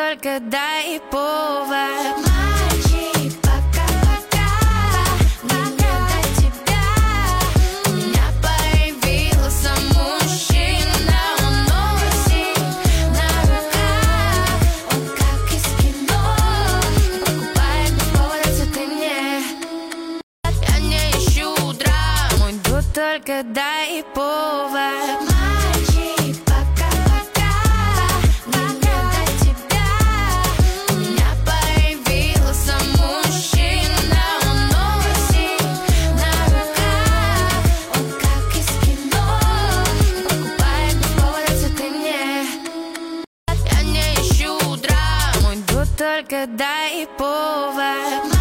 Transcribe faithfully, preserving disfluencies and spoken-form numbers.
только дай повод. Мальчик, пока-пока, мне не до тебя. У меня появился мужчина, он носит на руках, он как из кино, покупает без повода цветы мне. Я не ищу драму, иду только дай повод. Мальчик, пока-пока, мне не до тебя. У меня появился мужчина, он носит на руках, он как из кино, покупает без повода цветы мне. Я не ищу драму, иду только дай повод.